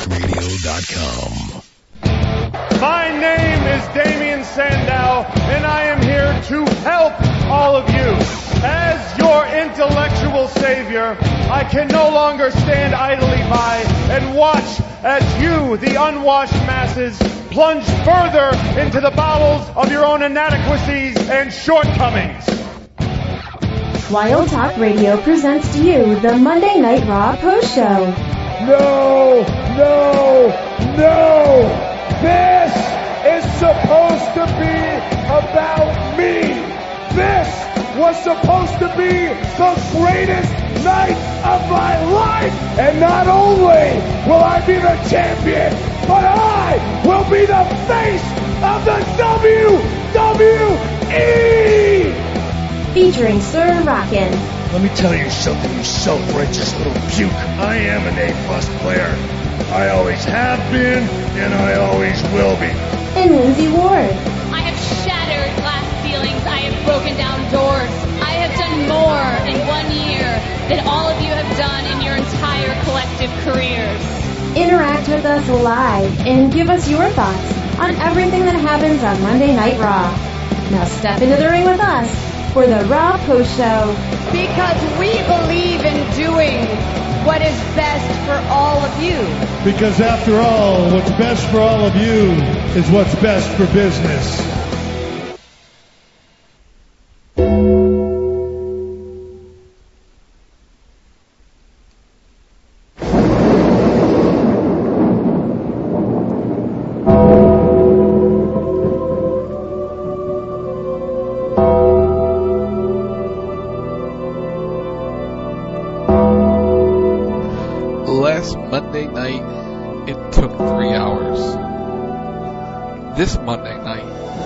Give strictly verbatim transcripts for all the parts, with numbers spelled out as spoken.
radio dot com. My name is Damian Sandow, and I am here to help all of you. As your intellectual savior, I can no longer stand idly by and watch as you, the unwashed masses, plunge further into the bowels of your own inadequacies and shortcomings. Wild Talk Radio presents to you the Monday Night Raw Post Show. No, no, no! This is supposed to be about me! This was supposed to be the greatest night of my life! And not only will I be the champion, but I will be the face of the W W E! Featuring Sir Rockin'. Let me tell you something, you self-righteous little puke. I am an A-plus player. I always have been, and I always will be. And Lindsay Ward. I have shattered glass ceilings. I have broken down doors. I have done more in one year than all of you have done in your entire collective careers. Interact with us live and give us your thoughts on everything that happens on Monday Night Raw. Now step into the ring with us for the Raw Post Show. Because we believe in doing what is best for all of you. Because after all, what's best for all of you is what's best for business. Monday night, it took three hours. This Monday night,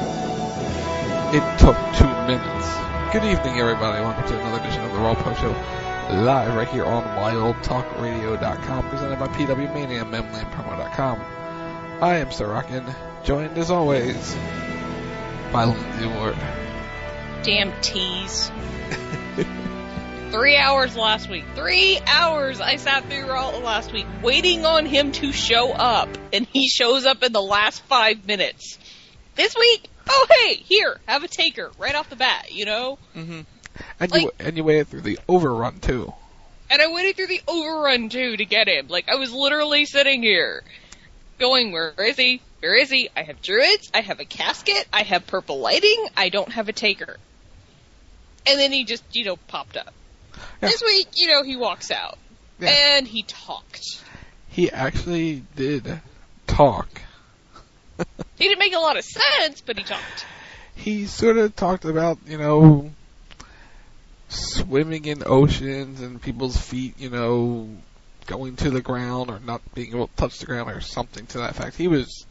it took two minutes. Good evening, everybody. Welcome to another edition of the Raw Post Show, live right here on wild talk radio dot com, presented by P W Mania and memland promo dot com. I am Sir Rockin', joined as always by Lindsay Ward. Damn tease. Three hours last week. Three hours I sat through Raw last week waiting on him to show up, and he shows up in the last five minutes. This week, oh hey, here, have a taker right off the bat, you know? Mm-hmm. And, like, you, and you waited through the overrun, too. And I waited through the overrun, too, to get him. Like, I was literally sitting here going, where is he? Where is he? I have druids, I have a casket, I have purple lighting, I don't have a taker. And then he just, you know, popped up. Yeah. This week, you know, he walks out. Yeah. And he talked. He actually did talk. He didn't make a lot of sense, but he talked. He sort of talked about, you know, swimming in oceans and people's feet, you know, going to the ground or not being able to touch the ground or something to that effect. He was,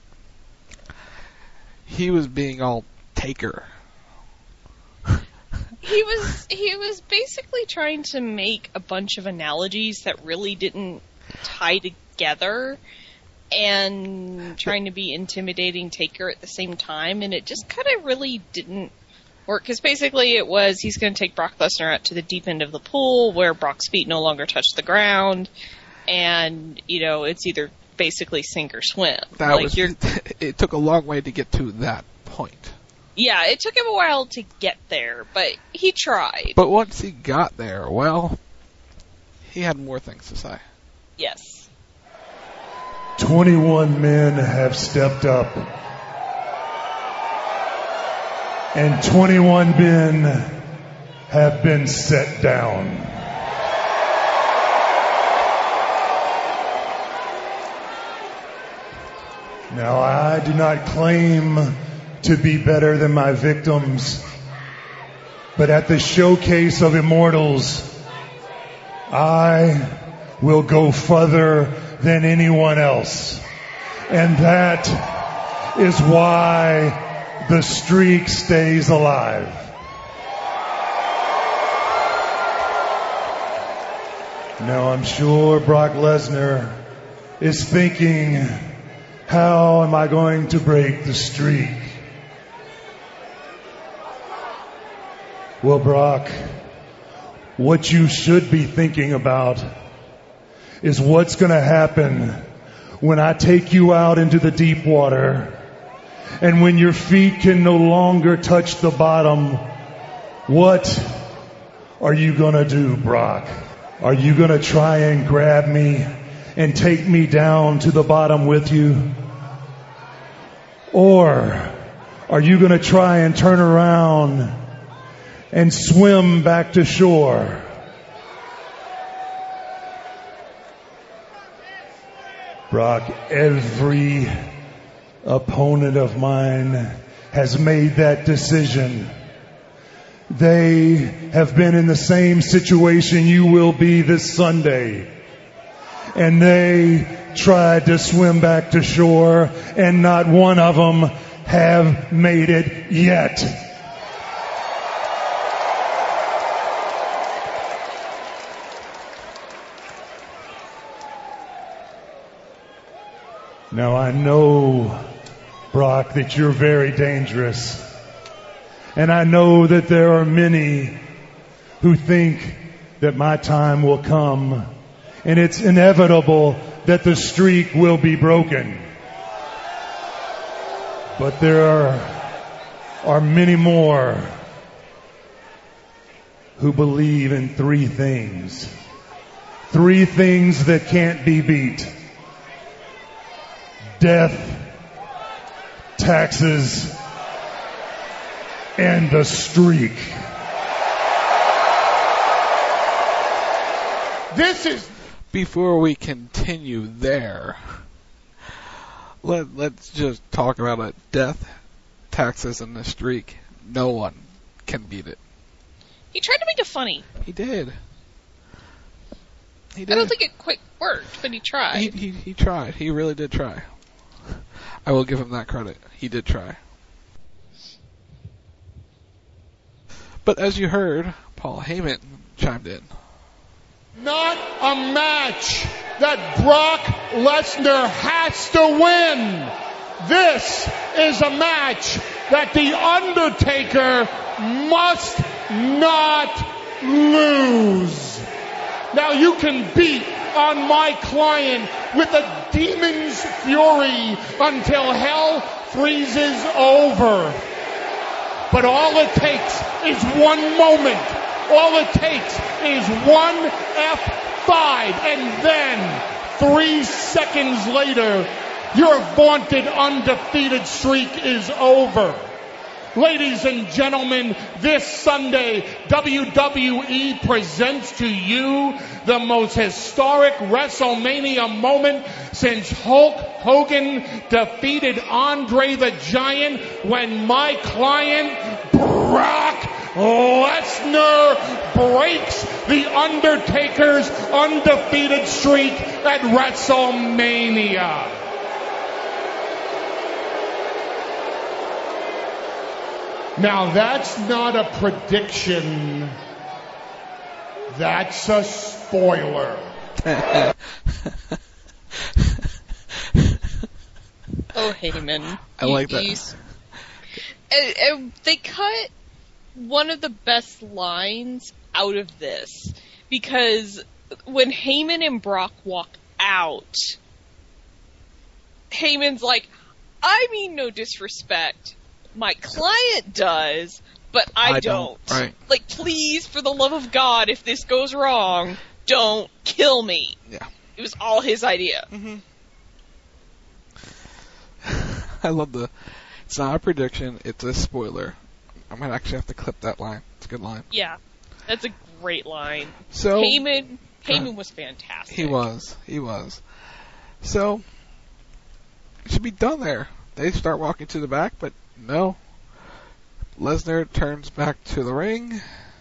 he was being all taker. He was he was basically trying to make a bunch of analogies that really didn't tie together and trying to be intimidating taker at the same time, and it just kind of really didn't work, because basically it was he's going to take Brock Lesnar out to the deep end of the pool where Brock's feet no longer touch the ground, and, you know, it's either basically sink or swim. That like was, you're, it took a long way to get to that point. Yeah, it took him a while to get there, but he tried. But once he got there, well, he had more things to say. Yes. twenty-one men have stepped up. And twenty-one men have been set down. Now, I do not claim to be better than my victims, but at the showcase of immortals, I will go further than anyone else. And that is why the streak stays alive. Now, I'm sure Brock Lesnar is thinking, how am I going to break the streak? Well, Brock, what you should be thinking about is what's going to happen when I take you out into the deep water, and when your feet can no longer touch the bottom, what are you gonna do, Brock? Are you gonna try and grab me and take me down to the bottom with you? Or are you gonna try and turn around and swim back to shore? Brock, every opponent of mine has made that decision. They have been in the same situation you will be this Sunday. And they tried to swim back to shore, and not one of them have made it yet. Now I know, Brock, that you're very dangerous. And I know that there are many who think that my time will come, and it's inevitable that the streak will be broken. But there are, are many more who believe in three things. Three things that can't be beat. Death, taxes, and the streak. This is... Before we continue there, let, let's just talk about it. Death, taxes, and the streak. No one can beat it. He tried to make it funny. He did. He did. I don't think it quite worked, but he tried. He, he, he tried. He really did try. I will give him that credit. He did try. But as you heard, Paul Heyman chimed in. Not a match that Brock Lesnar has to win. This is a match that The Undertaker must not lose. Now you can beat on my client with a demon's fury until hell freezes over. But all it takes is one moment. All it takes is one F five, and then three seconds later, your vaunted undefeated streak is over. Ladies and gentlemen, this Sunday, W W E presents to you the most historic WrestleMania moment since Hulk Hogan defeated Andre the Giant, when my client, Brock Lesnar, breaks The Undertaker's undefeated streak at WrestleMania. Now that's not a prediction. That's a spoiler. Oh, Heyman. I like that. You, and, and they cut one of the best lines out of this, because when Heyman and Brock walk out, Heyman's like, I mean no disrespect. My client does, but I, I don't. don't. Right. Like, please, for the love of God, if this goes wrong, don't kill me. Yeah. It was all his idea. Mm-hmm. I love the... It's not a prediction, it's a spoiler. I might actually have to clip that line. It's a good line. Yeah. That's a great line. So Heyman, Heyman uh, was fantastic. He was. He was. So, it should be done there. They start walking to the back, but no. Lesnar turns back to the ring,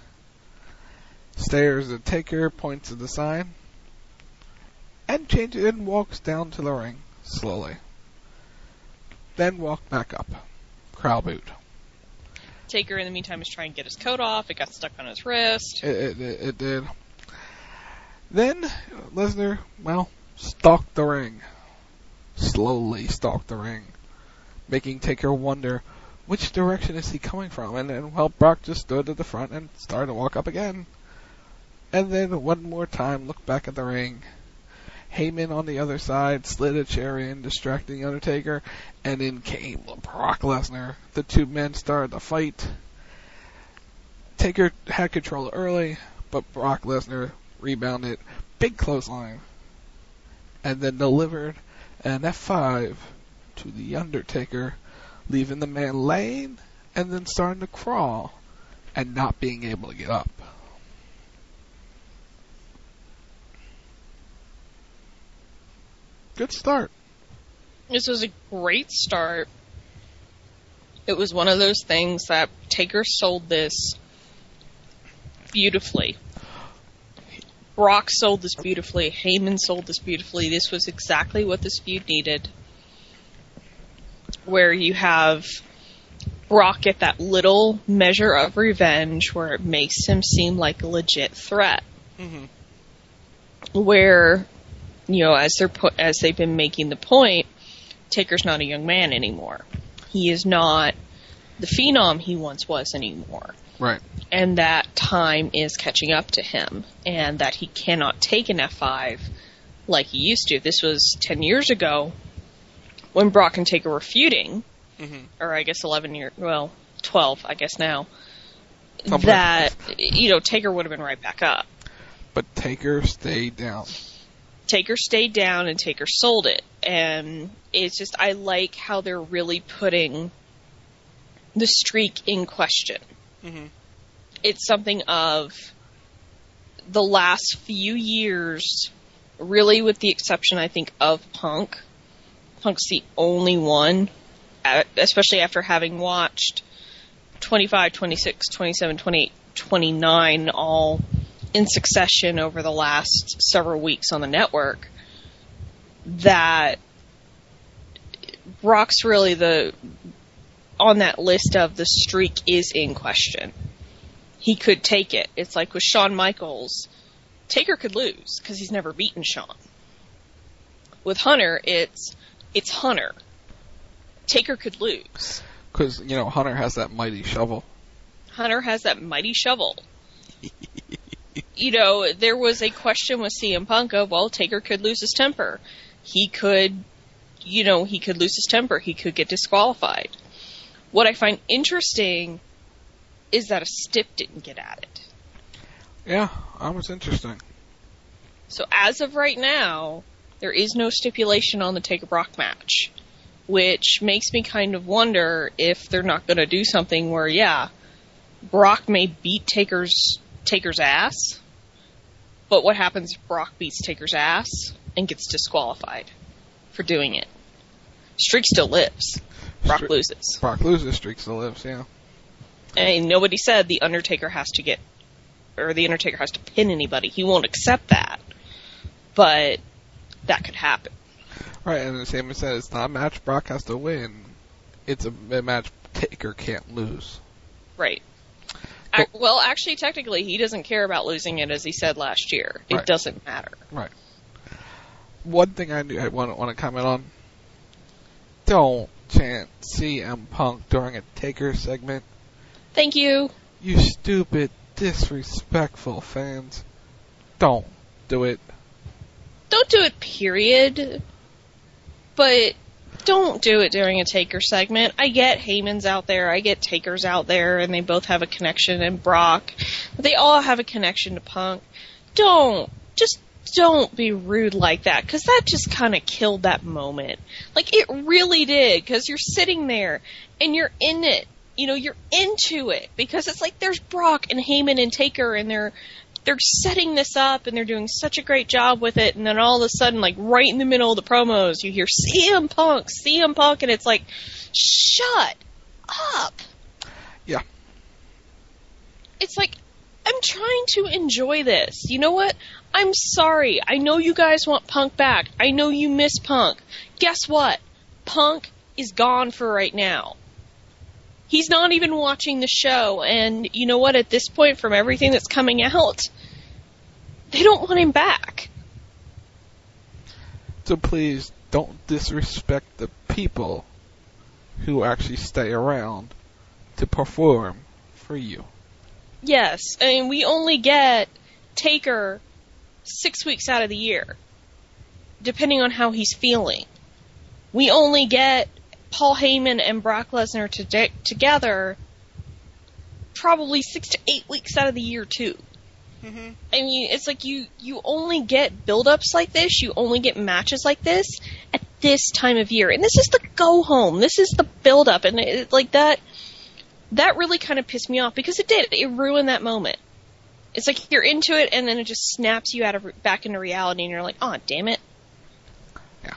stares at Taker, points at the sign, and changes and walks down to the ring slowly. Then walk back up. Crowd boot. Taker, in the meantime, is trying to get his coat off. It got stuck on his wrist. It, it, it did. Then Lesnar, well, stalked the ring. Slowly stalked the ring, making Taker wonder, which direction is he coming from? And then, well, Brock just stood at the front and started to walk up again. And then one more time, looked back at the ring. Heyman on the other side slid a chair in, distracting the Undertaker, and in came Brock Lesnar. The two men started the fight. Taker had control early, but Brock Lesnar rebounded, big clothesline, and then delivered an F five to the Undertaker, leaving the man laying and then starting to crawl and not being able to get up. Good start. This was a great start. It was one of those things that Taker sold this beautifully. Brock sold this beautifully. Heyman sold this beautifully. This was exactly what this feud needed. Where you have Brock get that little measure of revenge where it makes him seem like a legit threat. Mm-hmm. Where, you know, as they're put, as they've been making the point, Taker's not a young man anymore. He is not the phenom he once was anymore. Right. And that time is catching up to him, and that he cannot take an F five like he used to. This was ten years ago when Brock and Taker were feuding, mm-hmm. or I guess eleven years, well, twelve, I guess now, Something. that, you know, Taker would have been right back up. But Taker stayed down. Taker stayed down and Taker sold it. And it's just, I like how they're really putting the streak in question. Mm-hmm. It's something of the last few years, really with the exception, I think, of Punk. Punk's the only one, especially after having watched twenty-five, twenty-six, twenty-seven, twenty-eight, twenty-nine all in succession over the last several weeks on the network, that Brock's really the, on that list of the streak is in question. He could take it. It's like with Shawn Michaels, Taker could lose because he's never beaten Shawn. With Hunter, it's it's Hunter. Taker could lose. Because, you know, Hunter has that mighty shovel. Hunter has that mighty shovel. You know, there was a question with C M Punk of, well, Taker could lose his temper. He could, you know, he could lose his temper. He could get disqualified. What I find interesting is that a Stiff didn't get at it. Yeah, that was interesting. So as of right now, there is no stipulation on the Taker Brock match, which makes me kind of wonder if they're not going to do something where, yeah, Brock may beat Taker's Taker's ass, but what happens if Brock beats Taker's ass and gets disqualified for doing it? Streak still lives. Brock Stri- loses. Brock loses, Streak still lives, yeah. And nobody said the Undertaker has to get, or the Undertaker has to pin anybody. He won't accept that. But that could happen. Right, and the same as said, it's not a match Brock has to win. It's a, a match Taker can't lose. Right. I, well, actually, technically, he doesn't care about losing it, as he said last year. It right. doesn't matter. Right. One thing I, do, I want, want to comment on, don't chant C M Punk during a Taker segment. Thank you. You stupid, disrespectful fans. Don't do it. Don't do it, period. But don't do it during a Taker segment. I get Heyman's out there, I get Taker's out there, and they both have a connection, and Brock. They all have a connection to Punk. Don't. Just don't be rude like that, because that just kind of killed that moment. Like, it really did, because you're sitting there, and you're in it. You know, you're into it, because it's like there's Brock and Heyman and Taker, and they're they're setting this up, and they're doing such a great job with it, and then all of a sudden, like, right in the middle of the promos, you hear C M Punk, C M Punk, and it's like, shut up. Yeah. It's like, I'm trying to enjoy this. You know what? I'm sorry. I know you guys want Punk back. I know you miss Punk. Guess what? Punk is gone for right now. He's not even watching the show, and you know what? At this point, from everything that's coming out, they don't want him back. So please, don't disrespect the people who actually stay around to perform for you. Yes, I mean, we only get Taker six weeks out of the year. depending on how he's feeling. We only get Paul Heyman and Brock Lesnar to- together probably six to eight weeks out of the year, too. Mm-hmm. I mean, it's like you, you only get build-ups like this, you only get matches like this at this time of year. And this is the go-home. This is the build-up. And it, like that, that really kind of pissed me off because it did. It ruined that moment. It's like you're into it and then it just snaps you out of back into reality and you're like, oh, damn it. Yeah.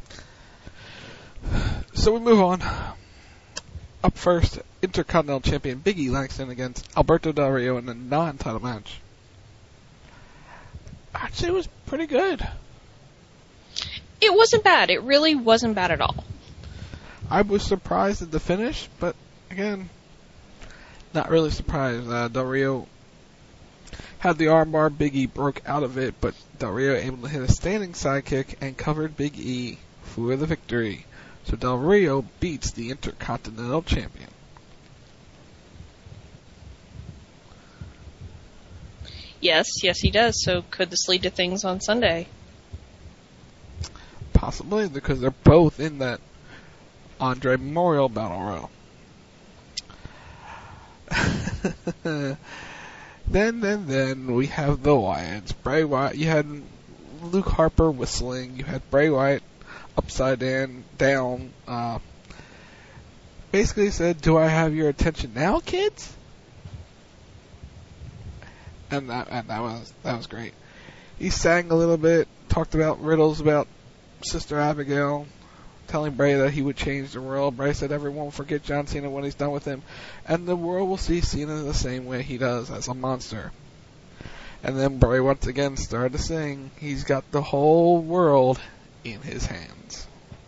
So we move on. Up first, Intercontinental Champion Big E Langston against Alberto Del Rio in a non-title match. Actually, it was pretty good. It wasn't bad. It really wasn't bad at all. I was surprised at the finish, but again, not really surprised. Uh, Del Rio had the armbar. Big E broke out of it, but Del Rio able to hit a standing sidekick and covered Big E for the victory. So Del Rio beats the Intercontinental Champion. Yes, yes he does. So could this lead to things on Sunday? Possibly, because they're both in that Andre Memorial Battle Royal. Then, then, then, we have the Wyatts. Bray Wyatt, you had Luke Harper whistling, you had Bray Wyatt upside down, down, uh, basically said, do I have your attention now, kids? And that, and that was, that was great. He sang a little bit, talked about riddles about Sister Abigail, telling Bray that he would change the world. Bray said everyone will forget John Cena when he's done with him, and the world will see Cena the same way he does, as a monster. And then Bray once again started to sing, he's got the whole world in his hands.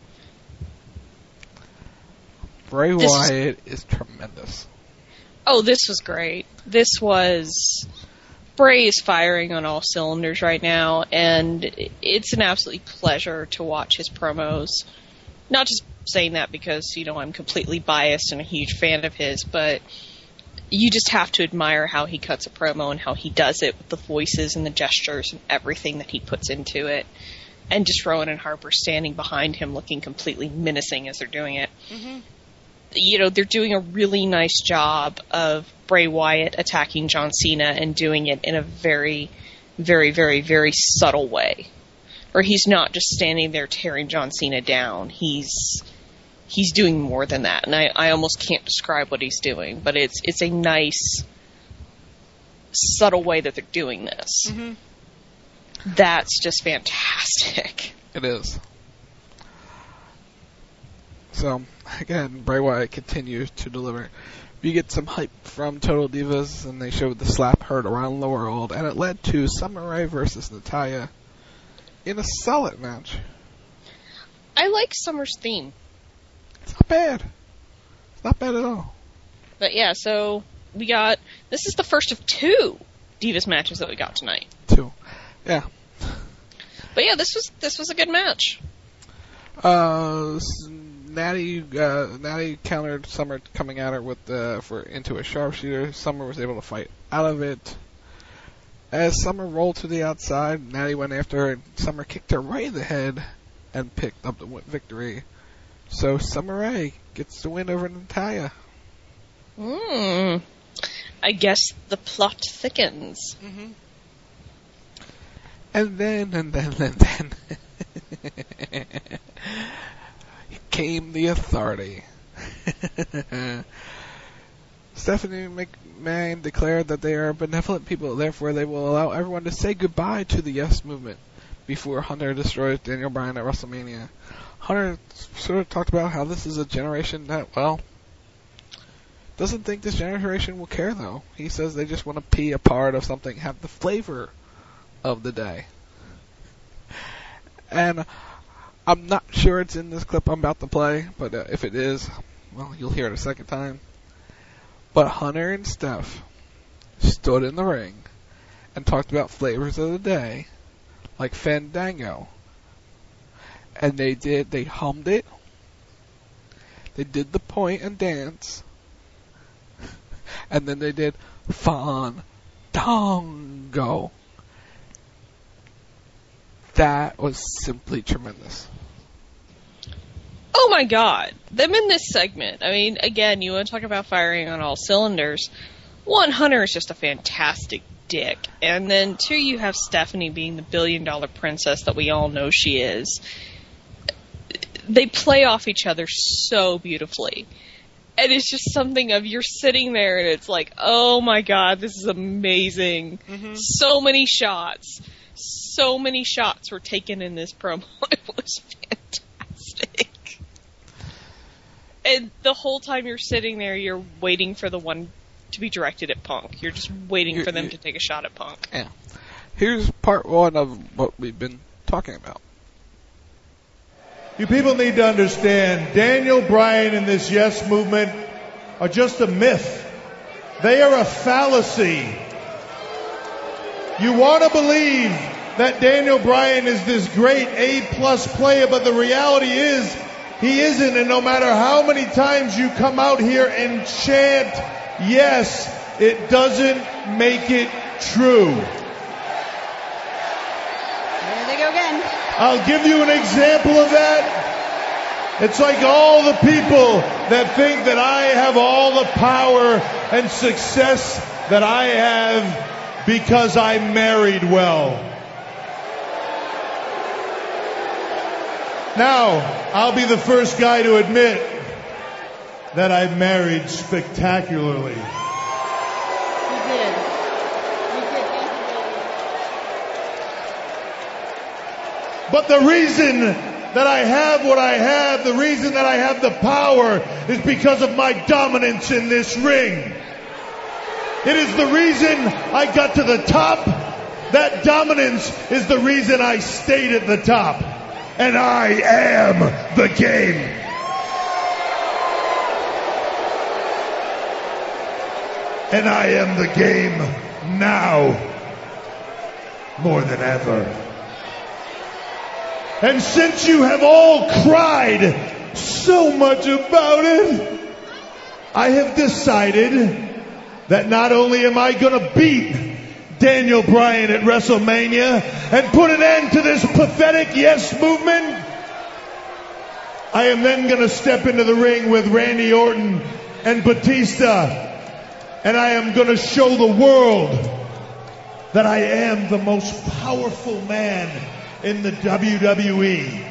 Bray This Wyatt is, is tremendous. Oh, this was great. This was... Bray is firing on all cylinders right now, and it's an absolute pleasure to watch his promos. Not just saying that because, you know, I'm completely biased and a huge fan of his, but you just have to admire how he cuts a promo and how he does it with the voices and the gestures and everything that he puts into it. And just Rowan and Harper standing behind him looking completely menacing as they're doing it. Mm-hmm. You know, they're doing a really nice job of Bray Wyatt attacking John Cena and doing it in a very, very, very, very subtle way. Or he's not just standing there tearing John Cena down. He's he's doing more than that. And I, I almost can't describe what he's doing, but it's it's a nice, subtle way that they're doing this. Mm-hmm. That's just fantastic. It is. So, again, Bray Wyatt continues to deliver. We get some hype from Total Divas, and they showed the slap heard around the world, and it led to Summer Rae versus Natalya in a solid match. I like Summer's theme. It's not bad. It's not bad at all. But yeah, so we got, this is the first of two Divas matches that we got tonight. Two. Yeah. But yeah, this was this was a good match. Uh, Natty, uh, Natty countered Summer coming at her with uh, for into a sharpshooter. Summer was able to fight out of it. As Summer rolled to the outside, Natty went after her, and Summer kicked her right in the head and picked up the victory. So Summer Rae gets the win over Natalya. Hmm. I guess the plot thickens. Mm-hmm. And then, and then, and then, came the Authority. Stephanie McMahon declared that they are benevolent people, therefore they will allow everyone to say goodbye to the Yes Movement before Hunter destroys Daniel Bryan at WrestleMania. Hunter sort of talked about how this is a generation that, well, doesn't think this generation will care, though. He says they just want to be a part of something, have the flavor of the day. And I'm not sure it's in this clip I'm about to play, but uh, if it is, well, you'll hear it a second time. But Hunter and Steph stood in the ring and talked about flavors of the day, like Fandango. And they did, they hummed it, they did the point and dance, and then they did Fandango. that was simply tremendous. Oh my god. Them in this segment. I mean, again, you want to talk about firing on all cylinders. One, Hunter is just a fantastic dick. And then two, you have Stephanie being the billion dollar princess that we all know she is. They play off each other so beautifully. And it's just something of you're sitting there and it's like, oh my god, this is amazing. Mm-hmm. So many shots. So many shots were taken in this promo. It was fantastic. And the whole time you're sitting there, you're waiting for the one to be directed at Punk. You're just waiting you're, for them to take a shot at Punk. Yeah. Here's part one of what we've been talking about. You people need to understand, Daniel Bryan and this Yes movement are just a myth. They are a fallacy. You want to believe that Daniel Bryan is this great A-plus player, but the reality is he isn't, and no matter how many times you come out here and chant yes, it doesn't make it true. There they go again. I'll give you an example of that. It's like all the people that think that I have all the power and success that I have because I married well. Now, I'll be the first guy to admit that I married spectacularly. You did. You did. But the reason that I have what I have, the reason that I have the power is because of my dominance in this ring. It is the reason I got to the top. That dominance is the reason I stayed at the top. And I am the game. And I am the game now more than ever. And since you have all cried so much about it, I have decided that not only am I going to beat Daniel Bryan at WrestleMania and put an end to this pathetic yes movement, I am then going to step into the ring with Randy Orton and Batista, and I am going to show the world that I am the most powerful man in the W W E.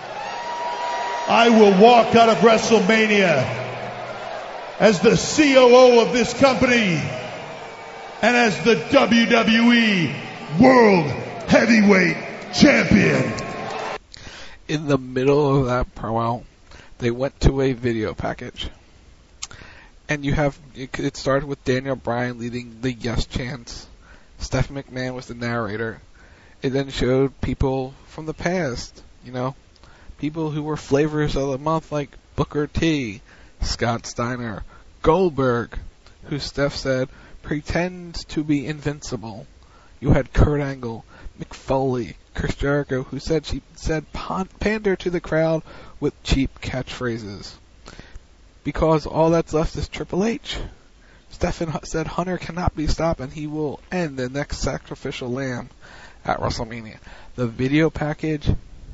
I will walk out of WrestleMania as the C O O of this company and as the W W E World Heavyweight Champion. In the middle of that promo, they went to a video package. And you have, it started with Daniel Bryan leading the yes chants. Stephanie McMahon was the narrator. It then showed people from the past, you know, people who were flavors of the month like Booker T, Scott Steiner, Goldberg, who Steph said pretends to be invincible. You had Kurt Angle, Mick Foley, Chris Jericho, who said she said pander to the crowd with cheap catchphrases. Because all that's left is Triple H. Stephen said Hunter cannot be stopped and he will end the next sacrificial lamb at WrestleMania. The video package,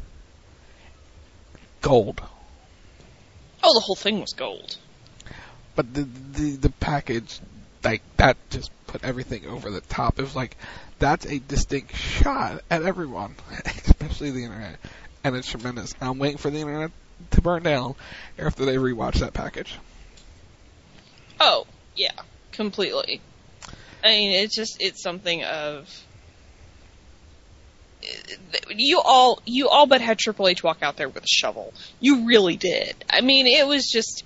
gold. Oh, the whole thing was gold. But the the, the package, like, that just put everything over the top. It was like, that's a distinct shot at everyone, especially the internet. And it's tremendous. I'm waiting for the internet to burn down after they rewatch that package. Oh, yeah, completely. I mean, it's just, it's something of, you all, you all but had Triple H walk out there with a shovel. You really did. I mean, it was just,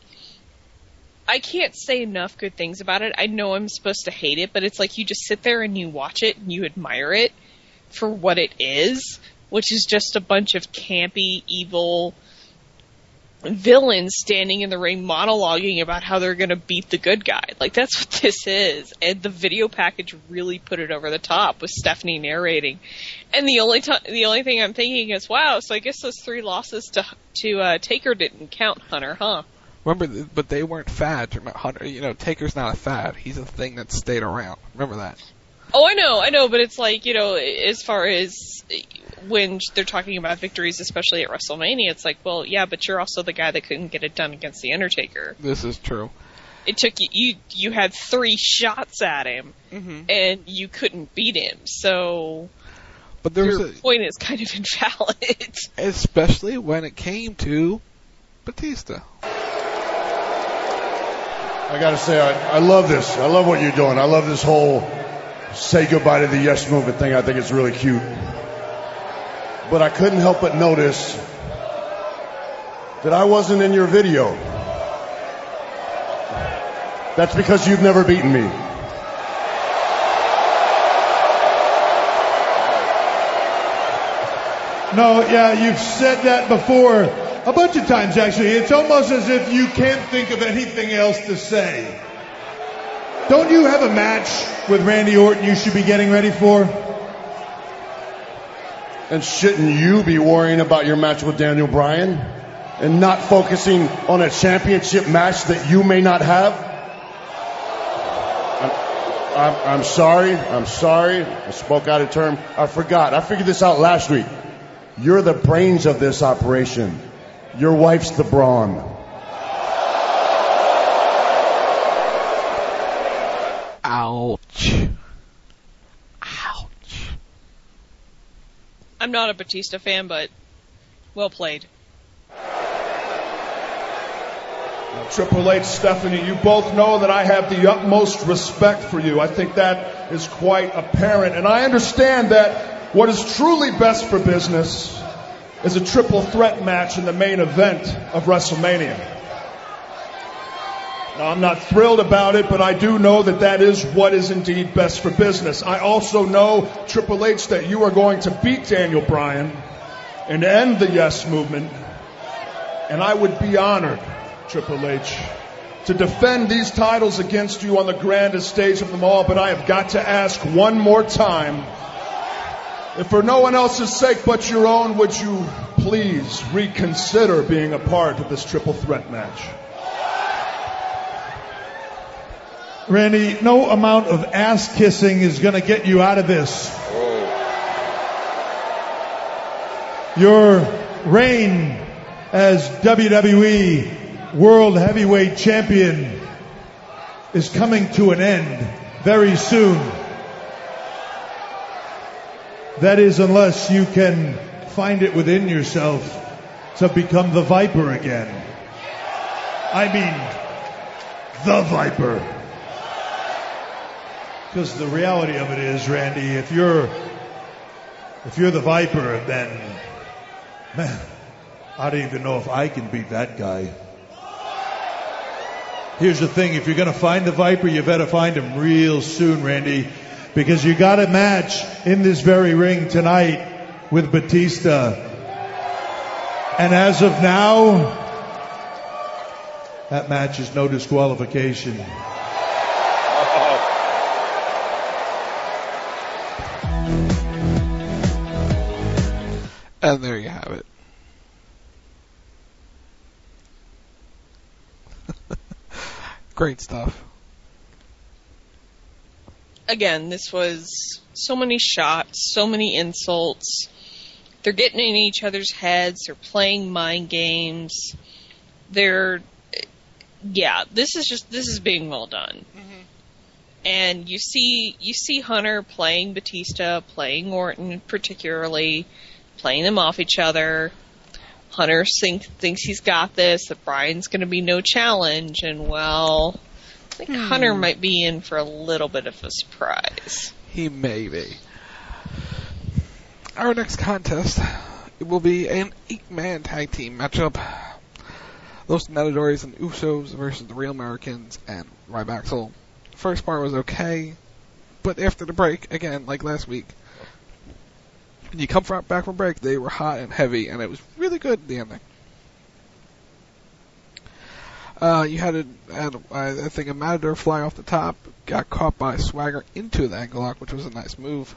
I can't say enough good things about it. I know I'm supposed to hate it, but it's like you just sit there and you watch it and you admire it for what it is, which is just a bunch of campy, evil villains standing in the ring monologuing about how they're going to beat the good guy. Like, that's what this is. And the video package really put it over the top with Stephanie narrating. And the only t- the only thing I'm thinking is, wow, so I guess those three losses to to uh, Taker didn't count, Hunter, huh? Remember, but they weren't fads. Hunter, you know, Taker's not a fad. He's a thing that stayed around. Remember that. Oh, I know, I know, but it's like, you know, as far as when they're talking about victories, especially at WrestleMania, it's like, well, yeah, but you're also the guy that couldn't get it done against The Undertaker. This is true. It took you, you, you had three shots at him, mm-hmm. and you couldn't beat him, so but there's your a, point is kind of invalid. Especially when it came to Batista. I gotta say, I, I love this. I love what you're doing. I love this whole say goodbye to the Yes Movement thing. I think it's really cute. But I couldn't help but notice that I wasn't in your video. That's because you've never beaten me. No, yeah, you've said that before a bunch of times, actually. It's almost as if you can't think of anything else to say. Don't you have a match with Randy Orton you should be getting ready for? And shouldn't you be worrying about your match with Daniel Bryan and not focusing on a championship match that you may not have? I'm, I'm, I'm sorry. I'm sorry. I spoke out of term. I forgot. I figured this out last week. You're the brains of this operation. Your wife's the brawn. Ouch. Ouch. I'm not a Batista fan, but well played. Now, Triple H, Stephanie, you both know that I have the utmost respect for you. I think that is quite apparent. And I understand that what is truly best for business is a triple threat match in the main event of WrestleMania. Now, I'm not thrilled about it, but I do know that that is what is indeed best for business. I also know, Triple H, that you are going to beat Daniel Bryan and end the Yes Movement. And I would be honored, Triple H, to defend these titles against you on the grandest stage of them all. But I have got to ask one more time, if for no one else's sake but your own, would you please reconsider being a part of this triple threat match? Randy, no amount of ass kissing is going to get you out of this. Your reign as W W E World Heavyweight Champion is coming to an end very soon. That is, unless you can find it within yourself to become the Viper again. I mean, the Viper. Because the reality of it is, Randy, if you're if you're the Viper, then, man, I don't even know if I can beat that guy. Here's the thing, if you're going to find the Viper, you better find him real soon, Randy. Because you got a match in this very ring tonight with Batista. And as of now, that match is no disqualification. And there you have it. Great stuff. Again, this was so many shots, so many insults. They're getting in each other's heads. They're playing mind games. They're, yeah, this is just, this is being well done. Mm-hmm. And you see, you see Hunter playing Batista, playing Orton particularly, playing them off each other. Hunter think, thinks he's got this, that Bryan's going to be no challenge, and well, I think hmm. Hunter might be in for a little bit of a surprise. He may be. Our next contest, it will be an eight-man tag team matchup. Los Matadores and Usos versus the Real Americans and Ryback. First part was okay, but after the break, again, like last week, when you come from, back from break, they were hot and heavy, and it was really good at the ending. Uh, you had, a, had a, I think, a Matador fly off the top, got caught by Swagger into the ankle lock, which was a nice move.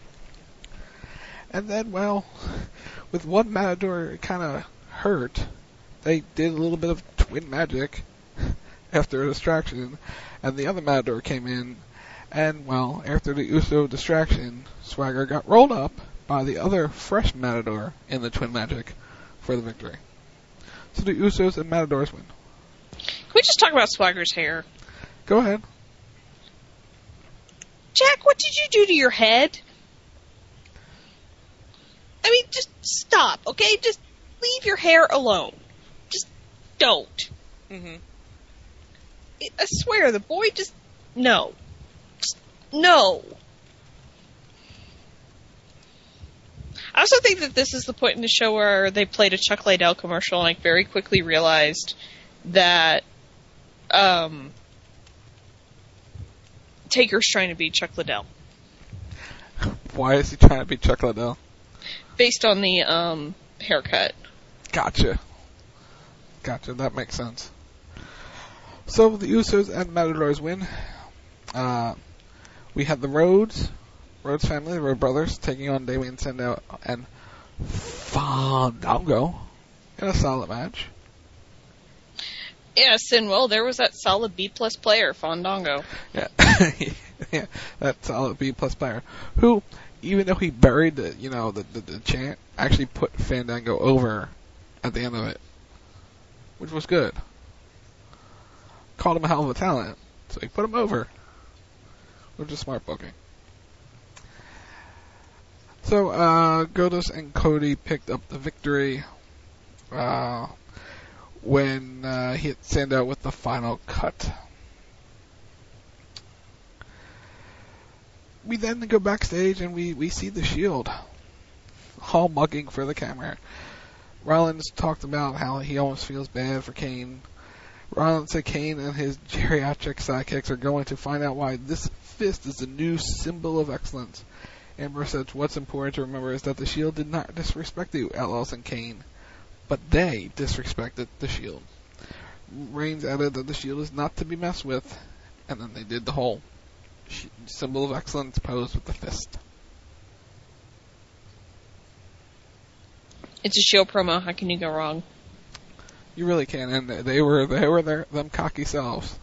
And then, well, with one Matador kind of hurt, they did a little bit of twin magic after a distraction, and the other Matador came in And, well, after the Uso distraction, Swagger got rolled up by the other fresh Matador in the Twin Magic for the victory. So the Usos and Matadors win. Can we just talk about Swagger's hair? Go ahead. Jack, what did you do to your head? I mean, just stop, okay? Just leave your hair alone. Just don't. Mm-hmm. I swear, the boy just... No. Just no. I also think that this is the point in the show where they played a Chuck Liddell commercial and like very quickly realized that um, Taker's trying to be Chuck Liddell. Why is he trying to be Chuck Liddell? Based on the um, haircut. Gotcha. Gotcha, that makes sense. So the Usos and Matadors win. Uh, we had the Rhodes, Rhodes family, the Rhodes brothers, taking on Damien Sandow and Fandango in a solid match. Yes, and well, there was that solid B plus player, Fandango. Yeah, yeah, that solid B plus player who, even though he buried the, you know, the, the the chant, actually put Fandango over at the end of it, which was good. Called him a hell of a talent, so he put him over, which is smart booking. So uh, Goldust and Cody picked up the victory uh, when uh, he hit Sandow with the final cut. We then go backstage and we, we see the Shield all mugging for the camera. Rollins talked about how he almost feels bad for Kane. Rollins said Kane and his geriatric sidekicks are going to find out why this fist is the new symbol of excellence. Ambrose said what's important to remember is that the Shield did not disrespect the Outlaws and Kane, but they disrespected the Shield. Reigns added that the Shield is not to be messed with, and then they did the whole symbol of excellence pose with the fist. It's a Shield promo. How can you go wrong? You really can, and they were they were their them cocky selves.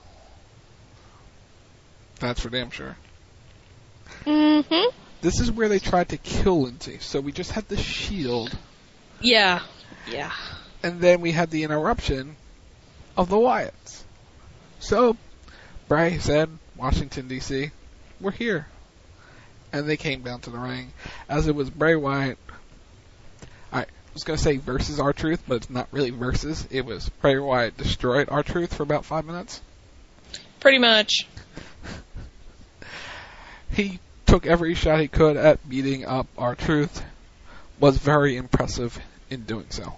That's for damn sure. Mm-hmm. This is where they tried to kill Lindsay. So we just had the Shield. Yeah. Yeah. And then we had the interruption of the Wyatts. So Bray said, Washington, D C, we're here. And they came down to the ring. As it was Bray Wyatt. I was going to say versus R-Truth, but it's not really versus. It was Bray Wyatt destroyed R-Truth for about five minutes. Pretty much. He took every shot he could at beating up R-Truth. Was very impressive in doing so.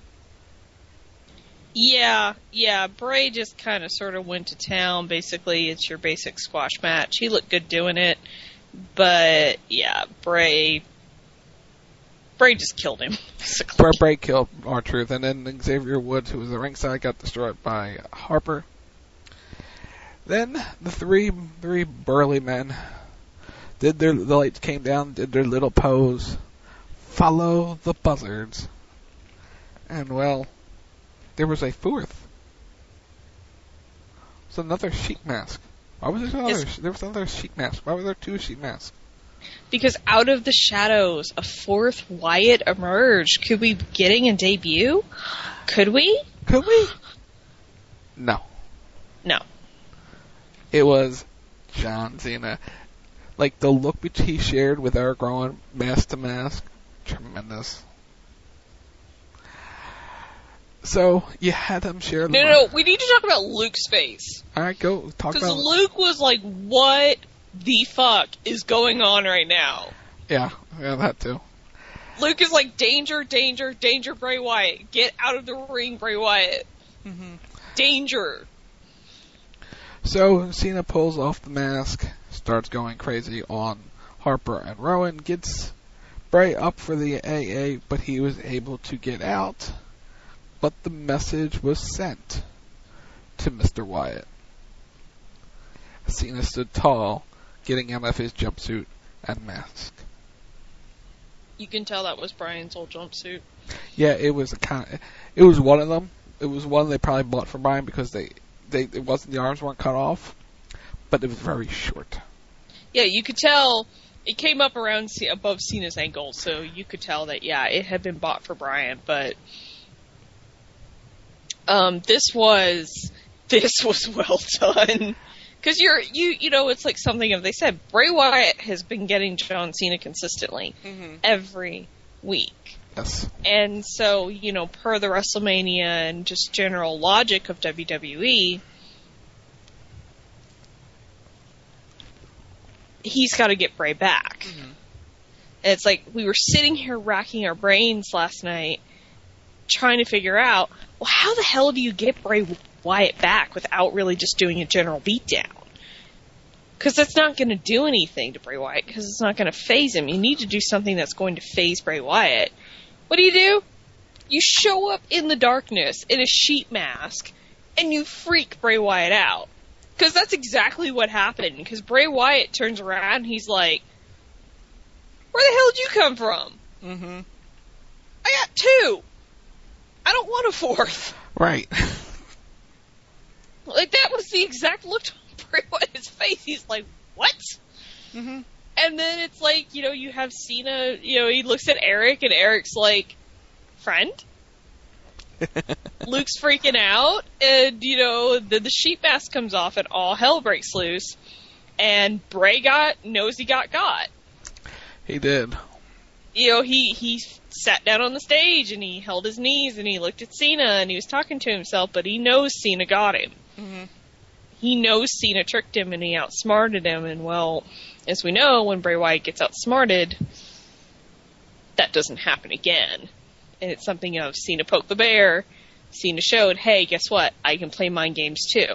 Yeah, yeah. Bray just kind of sort of went to town. Basically, it's your basic squash match. He looked good doing it. But, yeah, Bray... Bray just killed him, basically. Bray killed R-Truth, and then Xavier Woods, who was the ringside, got destroyed by Harper. Then the three three burly men did their, the lights came down, did their little pose, follow the buzzards, and well, there was a fourth. It's another sheet mask. Why was there another? There was another sheet mask. Why were there two sheet masks? Because out of the shadows, a fourth Wyatt emerged. Could we be getting a debut? Could we? Could we? No. No. It was John Cena. Like, the look which he shared with Eric Rowan, mask to mask, tremendous. So, you had him share... No, no, no, we need to talk about Luke's face. Alright, go, talk about... Because Luke was like, what the fuck is going on right now? Yeah, yeah, that too. Luke is like, danger, danger, danger, Bray Wyatt. Get out of the ring, Bray Wyatt. Mm-hmm. Danger. So, Cena pulls off the mask, starts going crazy on Harper and Rowan, gets Bray up for the A A, but he was able to get out. But the message was sent to Mister Wyatt. Cena stood tall, getting out of his jumpsuit and mask. You can tell that was Brian's old jumpsuit. Yeah, it was a kind of, it was one of them. It was one they probably bought for Brian because they, they it wasn't the arms weren't cut off, but it was very short. Yeah, you could tell it came up around C- above Cena's ankle, so you could tell that, yeah, it had been bought for Bryan, but um, this was, this was well done. Because you're, you, you know, it's like something of, they said, Bray Wyatt has been getting John Cena consistently mm-hmm. every week. Yes. And so, you know, per the WrestleMania and just general logic of W W E, he's got to get Bray back. Mm-hmm. And it's like, we were sitting here racking our brains last night trying to figure out, well, how the hell do you get Bray Wyatt back without really just doing a general beatdown? Because that's not going to do anything to Bray Wyatt, because it's not going to phase him. You need to do something that's going to phase Bray Wyatt. What do you do? You show up in the darkness in a sheet mask, and you freak Bray Wyatt out. Because that's exactly what happened. Because Bray Wyatt turns around and he's like, where the hell did you come from? Mm-hmm. I got two. I don't want a fourth. Right. Like, that was the exact look on Bray Wyatt's face. He's like, what? Mm-hmm. And then it's like, you know, you have Cena, you know, he looks at Eric, and Eric's like, friend? Luke's freaking out, and, you know, the, the sheet mask comes off, and all hell breaks loose, and Bray got, knows he got got. He did. You know, he, he sat down on the stage, and he held his knees, and he looked at Cena, and he was talking to himself, but he knows Cena got him. Mm-hmm. He knows Cena tricked him, and he outsmarted him, and, well, as we know, when Bray Wyatt gets outsmarted, that doesn't happen again. And it's something of Cena poked the bear, Cena showed, hey, guess what? I can play mind games too.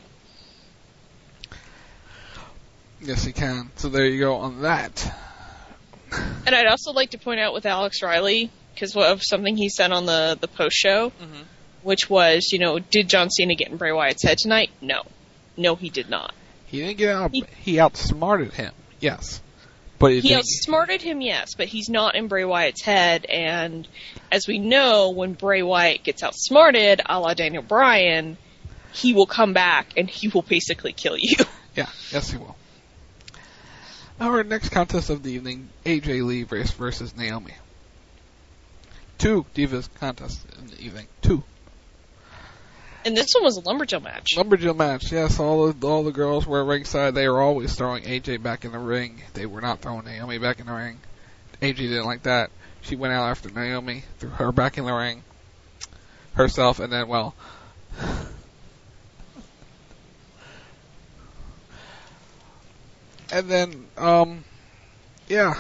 Yes, he can. So there you go on that. And I'd also like to point out with Alex Riley, because of something he said on the, the post show, mm-hmm. which was, you know, did John Cena get in Bray Wyatt's head tonight? No. No, he did not. He didn't get out. He, he outsmarted him, yes. But he outsmarted him, yes, but he's not in Bray Wyatt's head, and as we know, when Bray Wyatt gets outsmarted, a la Daniel Bryan, he will come back and he will basically kill you. Yeah, yes he will. Our next contest of the evening, A J Lee versus Naomi. Two Divas contests in the evening. Two. And this one was a lumberjill match. Lumberjill match, yes. All the all the girls were ringside. They were always throwing A J back in the ring. They were not throwing Naomi back in the ring. A J didn't like that. She went out after Naomi, threw her back in the ring herself, and then, well... and then, um... yeah.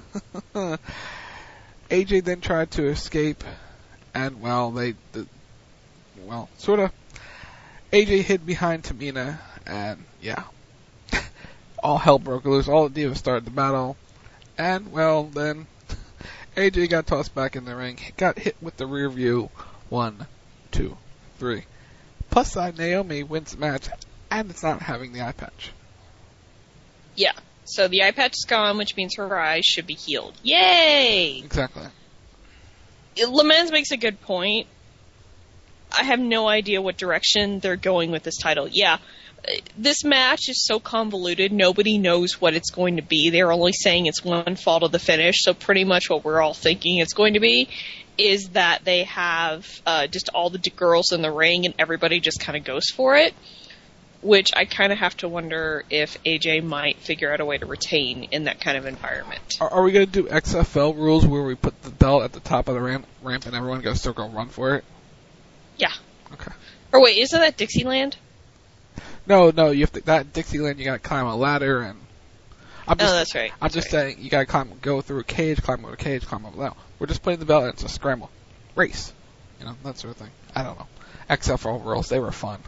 A J then tried to escape, and, well, they... The, Well, sort of. A J hid behind Tamina, and yeah. All hell broke loose. All the Divas started the battle. And, well, then A J got tossed back in the ring. Got hit with the rear view. One, two, three. Plus side, Naomi wins the match, and it's not having the eye patch. Yeah. So the eye patch is gone, which means her eyes should be healed. Yay! Exactly. Lamans makes a good point. I have no idea what direction they're going with this title. Yeah, this match is so convoluted, nobody knows what it's going to be. They're only saying it's one fall to the finish, so pretty much what we're all thinking it's going to be is that they have uh, just all the girls in the ring and everybody just kind of goes for it, which I kind of have to wonder if A J might figure out a way to retain in that kind of environment. Are, are we going to do X F L rules where we put the belt at the top of the ramp, ramp and everyone goes to go run for it? Yeah. Okay. Or wait, isn't that Dixieland? No, no, you have to, that Dixieland, you gotta climb a ladder and... I'm just, oh, that's right. I'm just right. saying, you gotta climb, go through a cage, climb over a cage, climb over that. We're just putting the belt and it's a scramble. Race. You know, that sort of thing. I don't know. X F L rules, they were fun.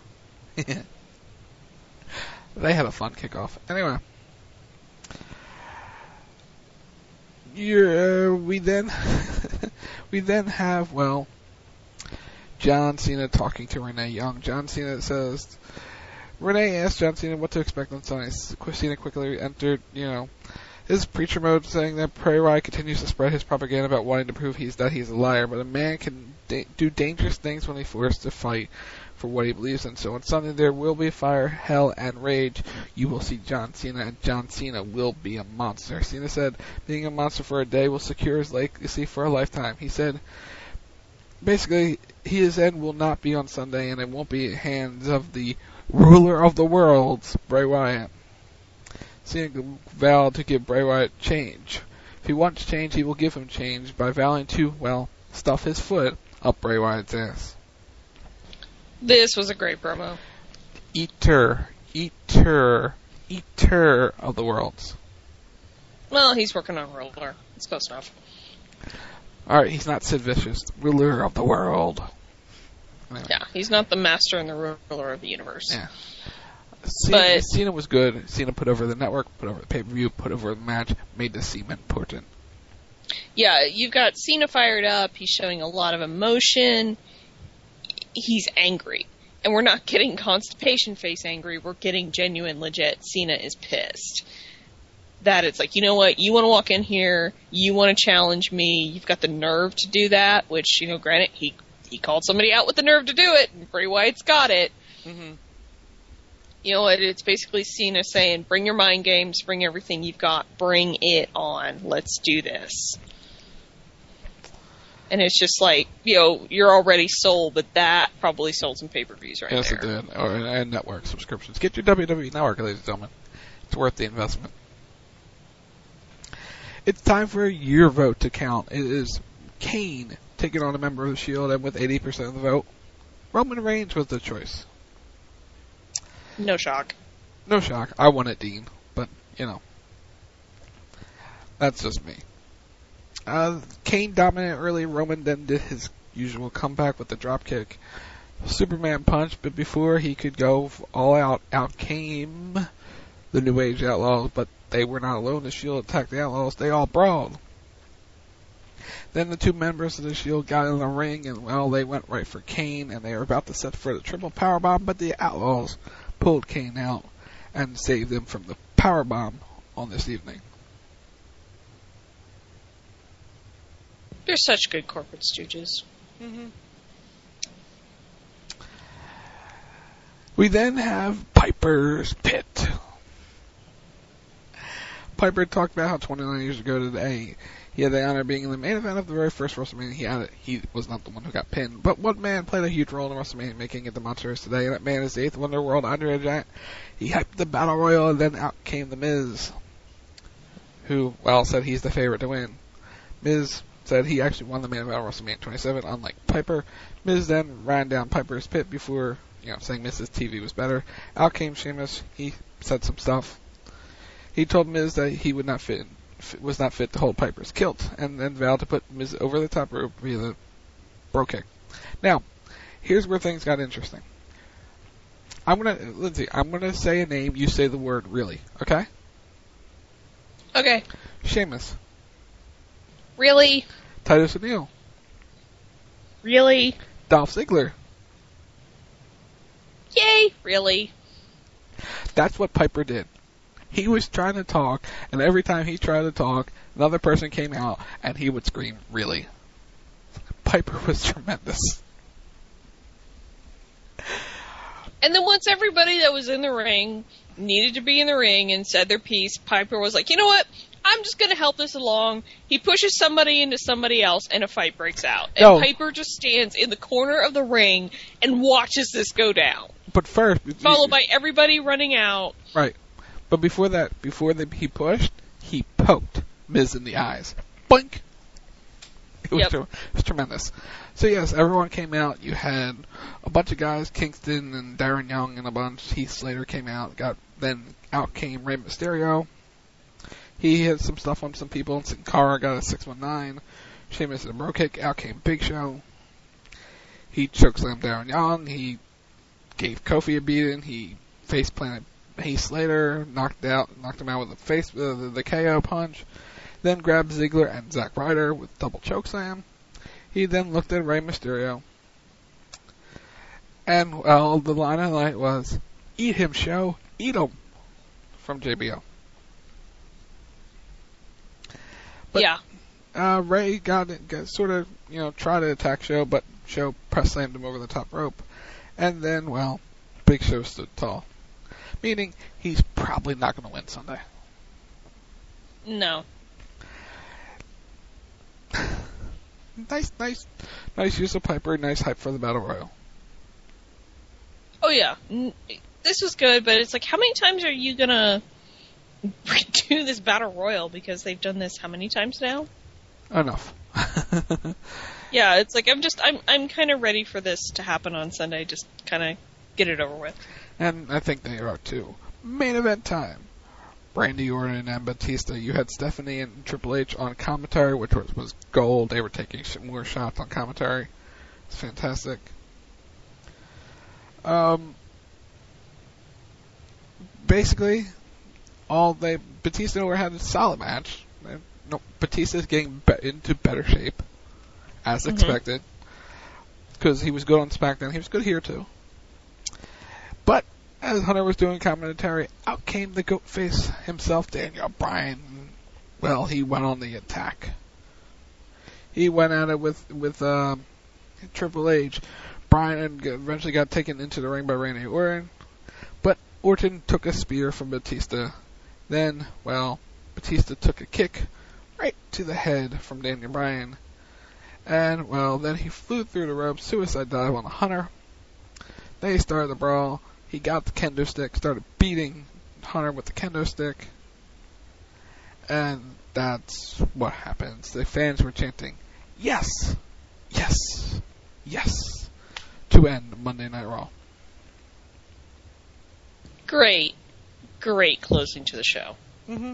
They had a fun kickoff. Anyway. You're, uh, we then, we then have, well... John Cena talking to Renee Young. John Cena says, Renee asked John Cena what to expect on Sunday. Cena quickly entered, you know, His preacher mode saying that Bray Wyatt continues to spread his propaganda about wanting to prove he's that he's a liar, but a man can da- do dangerous things when he's forced to fight for what he believes in. So on Sunday there will be fire, hell, and rage. You will see John Cena, and John Cena will be a monster. Cena said, being a monster for a day will secure his legacy for a lifetime. He said, basically, his end will not be on Sunday, and it won't be in the hands of the ruler of the world, Bray Wyatt. Cena vowed to give Bray Wyatt change. If he wants change, he will give him change by vowing to, well, stuff his foot up Bray Wyatt's ass. This was a great promo. Eater, eater, eater of the worlds. Well, he's working on ruler. It's close enough. Alright, he's not Sid Vicious, ruler of the world. Anyway. Yeah, he's not the master and the ruler of the universe. Yeah. Cena, but Cena was good. Cena put over the network, put over the pay-per-view, put over the match, made the seem important. Yeah, you've got Cena fired up. He's showing a lot of emotion. He's angry. And we're not getting constipation face angry. We're getting genuine, legit. Cena is pissed. That it's like, you know what? You want to walk in here. You want to challenge me. You've got the nerve to do that, which, you know, granted, he he called somebody out with the nerve to do it, and Bray Wyatt's got it. Mm-hmm. You know what? It's basically Cena saying, bring your mind games, bring everything you've got, bring it on. Let's do this. And it's just like, you know, you're already sold, but that probably sold some pay-per-views right yes, there. Yes, it did. Or, and network subscriptions. Get your W W E Network, ladies and gentlemen. It's worth the investment. It's time for your vote to count. It is Kane taking on a member of the Shield, and with eighty percent of the vote, Roman Reigns was the choice. No shock. No shock. I wanted Dean, but, you know, that's just me. Uh, Kane dominated early. Roman then did his usual comeback with the dropkick Superman punch, but before he could go all out, out came the New Age Outlaws, but they were not alone. The Shield attacked the Outlaws. They all brawled. Then the two members of the Shield got in the ring, and, well, they went right for Kane, and they were about to set for the triple powerbomb, but the Outlaws pulled Kane out and saved them from the powerbomb on this evening. They're such good corporate stooges. Mm-hmm. We then have Piper's Pit. Piper talked about how twenty-nine years ago today he had the honor of being in the main event of the very first WrestleMania. He had it. He was not the one who got pinned, but one man played a huge role in WrestleMania, making it the Monsters today, and that man is the eighth Wonder World, Andre the Giant. He hyped the Battle Royal, and then out came The Miz, who, well, said he's the favorite to win. Miz said he actually won the main event of WrestleMania twenty-seven, unlike Piper. Miz then ran down Piper's Pit before, you know, saying Miz's T V was better. Out came Sheamus. He said some stuff. He told Miz that he would not fit, was not fit to hold Piper's kilt, and then vowed to put Miz over the top rope via the bro kick. Now, here's where things got interesting. I'm gonna, Lindsay, I'm gonna say a name. You say the word really, okay? Okay. Sheamus. Really? Titus O'Neil. Really? Dolph Ziggler. Yay! Really? That's what Piper did. He was trying to talk, and every time he tried to talk, another person came out, and he would scream, really. Piper was tremendous. And then once everybody that was in the ring needed to be in the ring and said their piece, Piper was like, you know what? I'm just going to help this along. He pushes somebody into somebody else, and a fight breaks out. And no. Piper just stands in the corner of the ring and watches this go down. But first... Followed by everybody running out. Right. But before that, before the, he pushed, he poked Miz in the eyes. Boink! It was, yep. tre- it was tremendous. So yes, everyone came out. You had a bunch of guys, Kingston and Darren Young and a bunch. Heath Slater came out. Got Then out came Rey Mysterio. He had some stuff on some people. Sin Cara got a six one nine. Sheamus and a bro kick. Out came Big Show. He chokeslammed Darren Young. He gave Kofi a beating. He face planted Heath Slater, knocked out, knocked him out with the face, uh, the, the K O punch. Then grabbed Ziggler and Zack Ryder with double chokeslam. He then looked at Rey Mysterio, and well, the line of the night was, "Eat him, Show, eat him," from J B L. But, yeah. Uh, Ray got, got sort of, you know, tried to attack Show, but Show press slammed him over the top rope. And then, well, Big Show stood tall. Meaning, he's probably not going to win Sunday. No. nice, nice, nice use of Piper, nice hype for the Battle Royal. Oh, yeah. This was good, but it's like, how many times are you going to do this Battle Royal? Because they've done this how many times now? Enough. Yeah, it's like, I'm just, I'm I'm kind of ready for this to happen on Sunday. Just kind of get it over with. And I think they are, too. Main event time. Randy Orton and Batista. You had Stephanie and Triple H on commentary, which was, was gold. They were taking more shots on commentary. It's fantastic. Um, basically, all they Batista and Orton had a solid match. No, Batista's getting be- into better shape, as mm-hmm. expected, because he was good on SmackDown. He was good here too. But as Hunter was doing commentary, out came the goat face himself, Daniel Bryan. Well, he went on the attack. He went at it with with um, Triple H. Bryan eventually got taken into the ring by Randy Orton, but Orton took a spear from Batista. Then, well, Batista took a kick right to the head from Daniel Bryan. And, well, then he flew through the ropes, suicide dive on Hunter. They started the brawl. He got the kendo stick, started beating Hunter with the kendo stick. And that's what happens. The fans were chanting, yes, yes, yes, to end Monday Night Raw. Great, great closing to the show. Mm-hmm.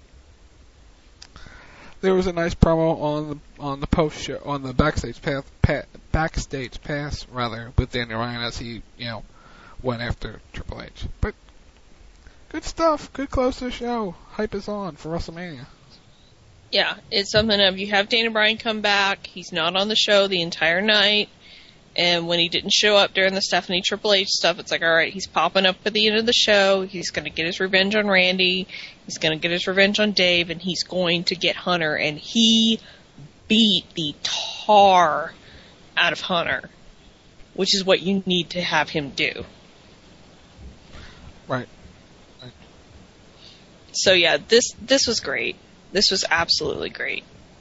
There was a nice promo on the on the post show on the backstage path, pa, backstage pass rather with Daniel Bryan as he you know went after Triple H. But good stuff, good close to the show. Hype is on for WrestleMania. Yeah, it's something of you have Daniel Bryan come back. He's not on the show the entire night. And when he didn't show up during the Stephanie Triple H stuff, it's like, all right, he's popping up at the end of the show. He's going to get his revenge on Randy. He's going to get his revenge on Dave, and he's going to get Hunter. And he beat the tar out of Hunter, which is what you need to have him do. Right. right. So, yeah, this this was great. This was absolutely great.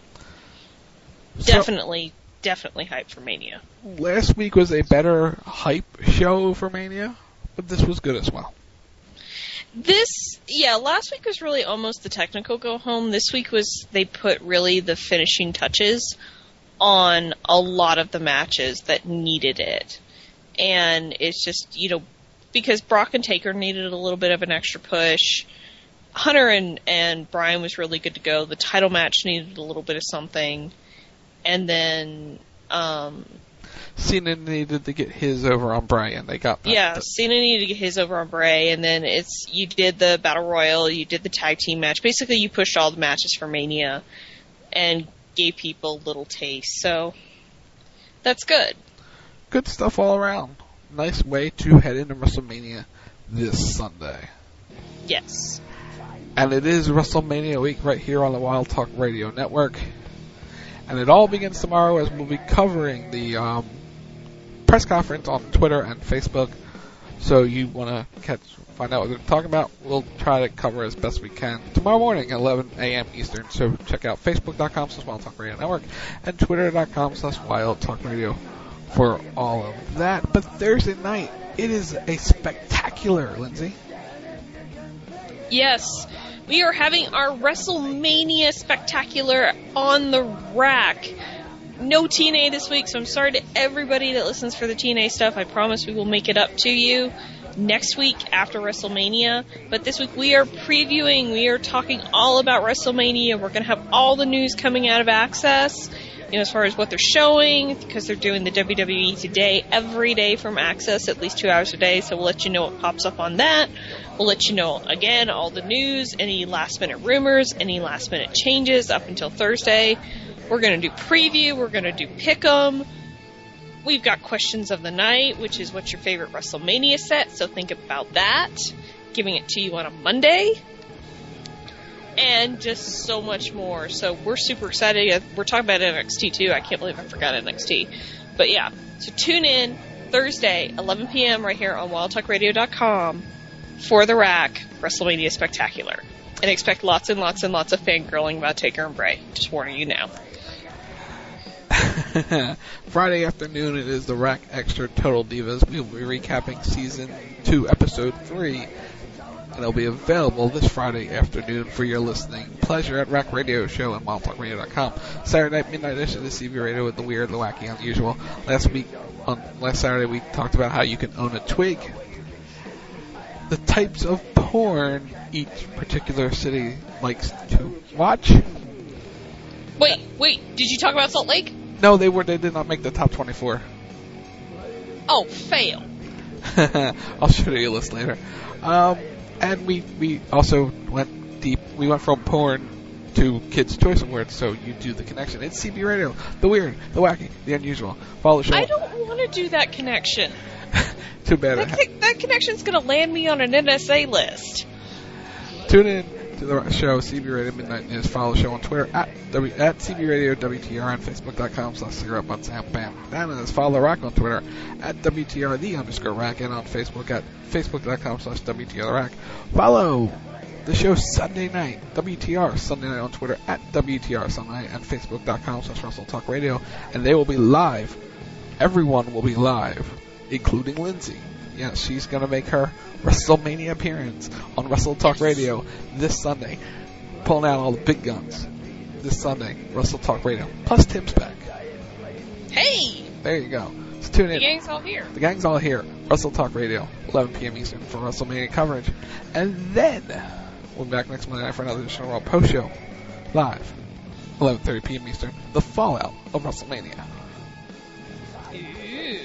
So, definitely, definitely hype for Mania. Last week was a better hype show for Mania, but this was good as well. This, yeah, last week was really almost the technical go home. This week was, they put really the finishing touches on a lot of the matches that needed it. And it's just, you know, because Brock and Taker needed a little bit of an extra push. Hunter and, and Bryan was really good to go. The title match needed a little bit of something. And then, um... Cena needed to get his over on Bryan. They got that. Yeah, Cena needed to get his over on Bray, and then it's you did the Battle Royal, you did the tag team match. Basically, you pushed all the matches for Mania and gave people a little taste. So that's good. Good stuff all around. Nice way to head into WrestleMania this Sunday. Yes. And it is WrestleMania week right here on the Wild Talk Radio Network. And it all begins tomorrow as we'll be covering the um, press conference on Twitter and Facebook. So you want to catch, find out what they're talking about, we'll try to cover as best we can tomorrow morning at eleven a.m. Eastern. So check out facebook.com slash Wild Talk Radio Network and twitter.com slash Wild Talk Radio for all of that. But Thursday night, it is a spectacular, Lindsay. Yes. We are having our WrestleMania Spectacular on the rack. No T N A this week, so I'm sorry to everybody that listens for the T N A stuff. I promise we will make it up to you next week after WrestleMania. But this week we are previewing, we are talking all about WrestleMania. We're going to have all the news coming out of Access, you know, as far as what they're showing, because they're doing the W W E Today every day from Access, at least two hours a day, so we'll let you know what pops up on that. We'll let you know, again, all the news, any last-minute rumors, any last-minute changes up until Thursday. We're going to do preview. We're going to do pick'em. We've got questions of the night, which is what's your favorite WrestleMania set, so think about that. Giving it to you on a Monday. and just so much more. So we're super excited. We're talking about N X T too. I can't believe I forgot N X T. But yeah, so tune in Thursday, eleven p.m. right here on wild talk radio dot com for the Rack WrestleMania Spectacular. And expect lots and lots and lots of fangirling about Taker and Bray. Just warning you now. Friday afternoon, it is the Rack Extra Total Divas. We will be recapping Season two, Episode three. And it'll be available this Friday afternoon for your listening pleasure at Rack Radio Show and wild talk radio dot com. Saturday night, midnight edition of C B Radio with the weird, the wacky, and unusual. Last week, on last Saturday, we talked about how you can own a twig. The types of porn each particular city likes to watch. Wait, wait, did you talk about Salt Lake? No, they were. They did not make the top twenty-four. Oh, fail. I'll show you a list later. Um, and we we also went deep. We went from porn to Kids' Choice Awards, so you do the connection. It's C B Radio, the weird, the wacky, the unusual. Follow the show. I don't want to do that connection. Too bad. That, con- that connection's going to land me on an N S A list. Tune in to the show, C B Radio Midnight News. Follow the show on Twitter at w, at C B Radio W T R and Facebook dot com slash cigarette butts and bam. Down is follow the Rack on Twitter at W T R the underscore Rack and on Facebook at Facebook dot com slash W T R the Rack. Follow the show Sunday night, W T R Sunday night on Twitter at W T R Sunday night and Facebook dot com slash Russell Talk Radio. And they will be live. Everyone will be live, including Lindsay. Yes, she's going to make her WrestleMania appearance on Wrestle Talk Radio this Sunday. Pulling out all the big guns this Sunday, Wrestle Talk Radio. Plus Tim's back. Hey! There you go. So tune in. The gang's all here. The gang's all here. Wrestle Talk Radio, eleven p.m. Eastern for WrestleMania coverage. And then we'll be back next Monday night for another edition of Raw Post Show. Live, eleven thirty p.m. Eastern. The fallout of WrestleMania. Ooh.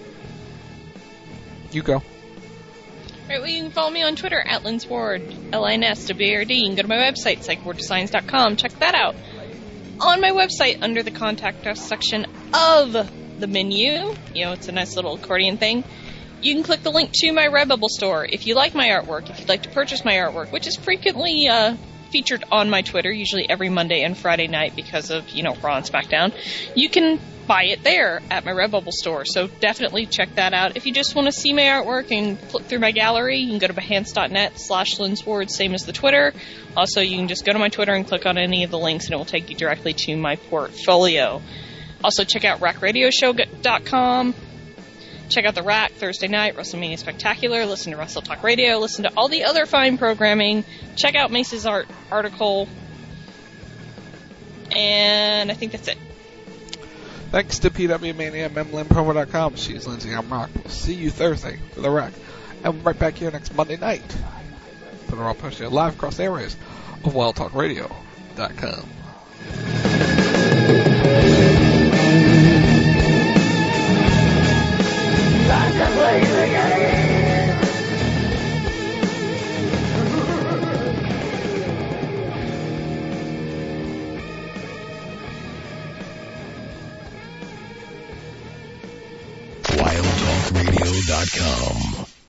You go. Right, well, you can follow me on Twitter at Lynn Ward, L I N S W A R D. You can go to my website, psych ward designs dot com. Check that out. On my website, under the Contact Us section of the menu, you know, it's a nice little accordion thing, you can click the link to my Redbubble store. If you like my artwork, if you'd like to purchase my artwork, which is frequently uh, featured on my Twitter, usually every Monday and Friday night because of, you know, Raw and SmackDown, you can buy it there at my Redbubble store. So definitely check that out. If you just want to see my artwork and flip through my gallery, you can go to behance dot net slash linsward, same as the Twitter. Also, you can just go to my Twitter and click on any of the links, and it will take you directly to my portfolio. Also, check out rack radio show dot com. Check out the Rack Thursday night, WrestleMania Spectacular. Listen to Wrestle Talk Radio. Listen to all the other fine programming. Check out Mace's art article. And I think that's it. Thanks to P W Mania, memlin promo dot com. She's Lindsay, I'm Rock. We'll see you Thursday for the Rack. And right back here next Monday night for the Raw Post Show, live across the airways of wild talk radio dot com. Time to play the game! wild talk radio dot com